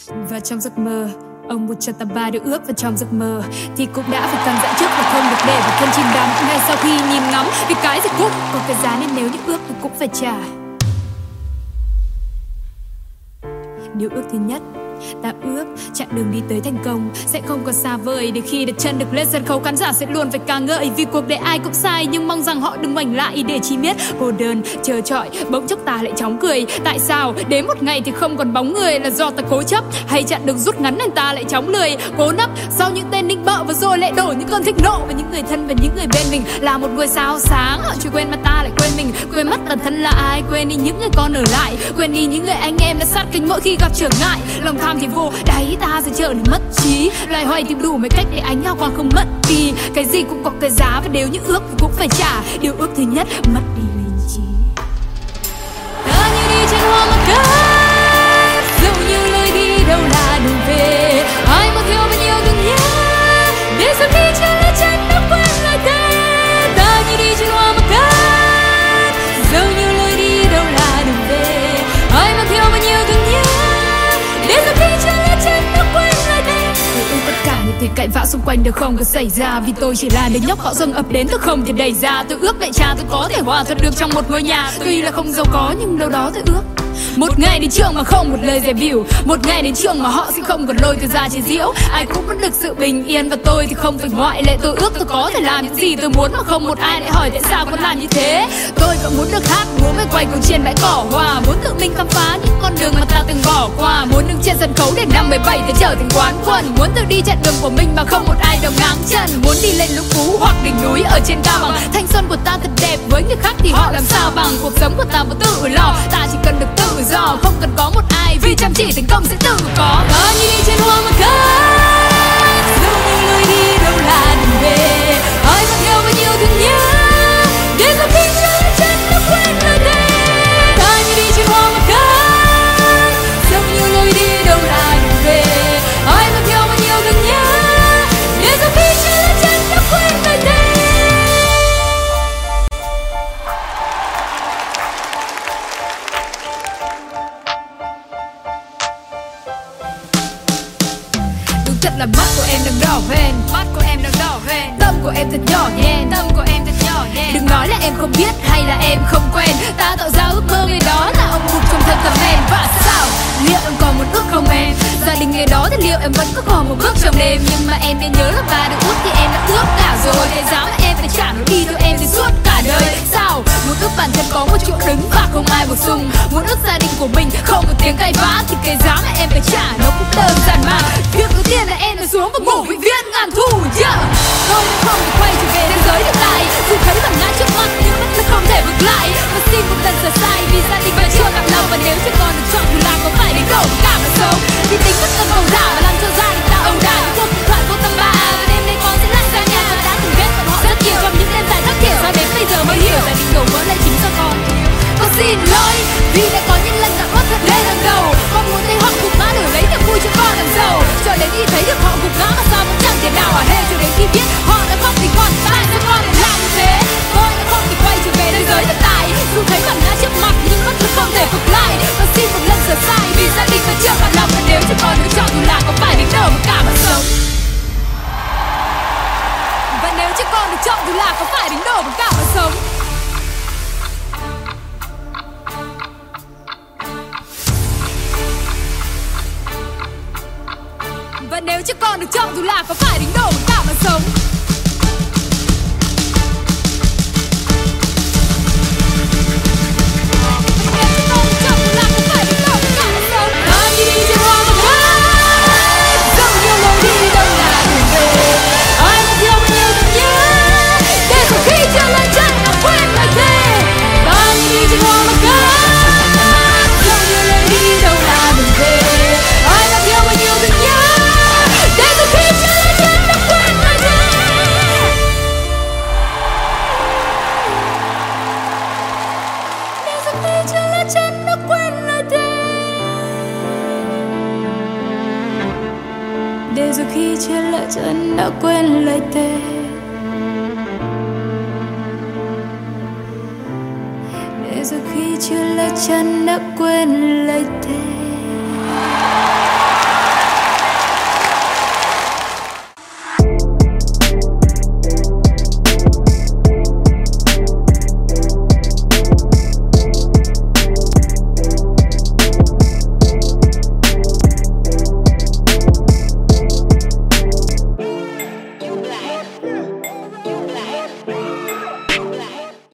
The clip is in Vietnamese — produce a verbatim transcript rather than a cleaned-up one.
Và trong giấc mơ, ông một cho ta ba điều ước. Và trong giấc mơ thì cũng đã phải cần dặn trước và không được để bản thân chìm đắm ngay sau khi nhìn ngắm. Vì cái gì cũng có cái giá nên nếu như ước thì cũng phải trả. Điều ước thứ nhất, ta ước chặng đường đi tới thành công sẽ không còn xa vời. Để khi đặt chân được lên sân khấu, khán giả sẽ luôn phải ca ngợi. Vì cuộc đời ai cũng sai, nhưng mong rằng họ đừng ngoảnh lại. Để chỉ biết cô đơn chờ trọi, bỗng chốc ta lại chóng cười. Tại sao đến một ngày thì không còn bóng người? Là do ta cố chấp hay chặn đường rút ngắn nên ta lại chóng lười? Cố nấp sau những tên nịnh bợ và rồi lại đổ những cơn thịnh nộ. Và những người thân và những người bên mình là một ngôi sao sáng, họ chưa quên mà ta lại quên mình. Quên mất bản thân là ai, quên đi những người con ở lại, quên đi những người anh em đã sát cánh mỗi khi gặp trở ngại. Lòng tham thì vô đáy, ta sẽ trở nên mất trí. Loài hoài tìm đủ mấy cách để ánh hào quang không mất đi. Cái gì cũng có cái giá và nếu như ước thì cũng phải trả. Điều ước thứ nhất, mất đi lý trí. Ta như đi trên hoa mặc cát, dẫu như lời đi đâu là đường về. Ai mà theo bao nhiêu thương nhớ, để sau khi chưa lấy chân đã quên lại tên. Ta như đi trên hoa mặc cát, dẫu như lời đi đâu là đường về. Ai mà theo bao nhiêu thương nhớ, để sau khi chưa lấy chân đã quên lại tên. Tôi tất cả những tiếng cãi vã xung quanh đều không có xảy ra. Vì tôi chỉ là đứa nhóc bão dâng ập đến tôi không thể đẩy ra. Tôi ước mẹ cha tôi có thể hòa thuận được trong một ngôi nhà. Tuy là không giàu có nhưng đâu đó tôi ước một ngày đến trường mà không một lời dè bỉu, một ngày đến trường mà họ sẽ không còn lôi tôi ra chế giễu. Ai cũng vẫn được sự bình yên và tôi thì không phải ngoại lệ. Tôi ước tôi có thể làm những gì tôi muốn mà không một ai lại hỏi tại sao con làm như thế. Tôi vẫn muốn được hát, muốn phải quay cuồng trên bãi cỏ hoa, muốn tự mình khám phá những con đường mà ta từng bỏ qua, muốn đứng trên sân khấu để năm mười bảy tới trở thành quán quân, muốn tự đi chặn đường của mình mà không một ai đồng ngang chân, muốn đi lên lũng cú hoặc đỉnh núi ở trên cao bằng. Thanh xuân của ta thật đẹp, với người khác thì họ làm sao bằng. Cuộc sống của ta vẫn tự lo, ta chỉ cần được tự do, không cần có một ai vì chăm chỉ thành công sẽ tự có. Ta như đi trên hoa mà cát, dẫu như lối đi đâu là đường về. Ai mang theo bao nhiêu thương nhớ, để sau khi chưa lấy chân đã quên lời thề. Ta như đi trên hoa mà cát, dẫu như lối đi đâu là đường về. Ai mang theo bao nhiêu thương nhớ, để sau khi chưa lấy chân đã quên lời thề. Thật là mắt của em đang đỏ lên, mắt của em đang đỏ lên, tâm của em thật nhỏ nhen, tâm của em thật nhỏ nhen. Đừng nói là em không biết hay là em không quen, ta tạo ra ước mơ ngày đó là ông bụt trong thân cầm men. Và sao liệu em còn một ước không em? Gia đình ngày đó thì liệu em vẫn có còn một bước trong đêm? Nhưng mà em nên nhớ là ba được ước thì em đã ước cả rồi. Cái giá mà em phải trả nó đi theo em thì suốt cả đời. Sao muốn ước bản thân có một chỗ đứng và không ai bổ sung, muốn ước gia đình của mình không có tiếng cãi vã, thì cái giá mà em phải trả nó cũng đơn giản mà. Việc đầu tiên là em phải xuống và ngủ vĩnh viễn ngàn thu. Yeah. Tôi đã không thể quay trở về thế giới hiện tại, dù thấy bản ngã trước mắt nhưng vẫn là không thể vực lại. Và xin một lần sửa sai vì gia đình vẫn chưa cạn lòng, và nếu chưa còn được chọn thì làm có phải đến đổ cả mà sống. Vì tính bất cần cầu giả và làm cho gia đình ta ẩu đả. Những cuộc điện thoại vô tâm ba và đêm nay con sẽ lại ra nhà. Và đã từng ghét bọn họ rất nhiều trong những đêm dài khắc nghiệt, sao đến bây giờ mới hiểu gia đình đổ vỡ lại chính do con. Con xin lỗi vì đã có những lần đã mất thật lên lần đầu. Con muốn thấy họ gục ngã đổi lấy niềm vui cho con làm giàu, cho đến khi thấy được họ gục ngã mà sao vẫn chẳng thể nào hả hê. Cho đến khi biết họ đã khóc thì con tại sao con lại làm như thế. Tôi đã không thể quay trở về thế giới thực tại, dù thấy bản ngã trước mặt nhưng vẫn không thể vực lại. Và xin một lần sửa sai vì gia đình vẫn chưa cạn lòng, và nếu cho con được chọn dù là có phải đến đâu mà cả mà sống. Và nếu cho con được chọn dù là có phải đến đâu mà cả mà sống. Và nếu cho con được chọn dù là có phải đến đâu mà cả mà sống. Để rồi khi chưa lỡ chân đã quên lời thề. Để rồi khi chưa lỡ chân đã quên lời thề.